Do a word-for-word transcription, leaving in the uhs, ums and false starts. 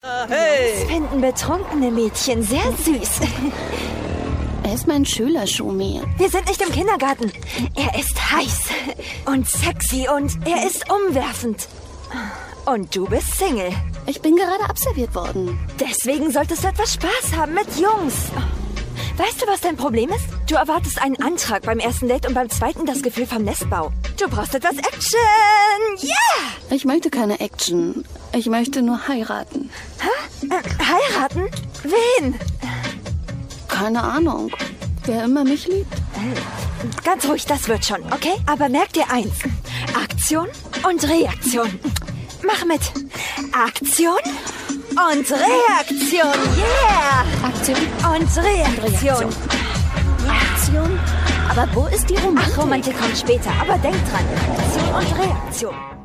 Hey! Das finden betrunkene Mädchen sehr süß. Er ist mein Schüler, Schumi. Wir sind nicht im Kindergarten. Er ist heiß und sexy und er ist umwerfend. Und du bist Single. Ich bin gerade abserviert worden. Deswegen solltest du etwas Spaß haben mit Jungs. Weißt du, was dein Problem ist? Du erwartest einen Antrag beim ersten Date und beim zweiten das Gefühl vom Nestbau. Du brauchst etwas Action. Yeah! Ich möchte keine Action. Ich möchte nur heiraten. Hä? Äh, heiraten? Wen? Keine Ahnung. Wer immer mich liebt. Ganz ruhig, das wird schon, okay? Aber merk dir eins. Aktion und Reaktion. Mach mit. Aktion und Reaktion. Yeah! Aktion Und Reaktion. Aktion? Aber wo ist die Romantik? Ach, Romantik kommt später, aber denk dran. Aktion und Reaktion.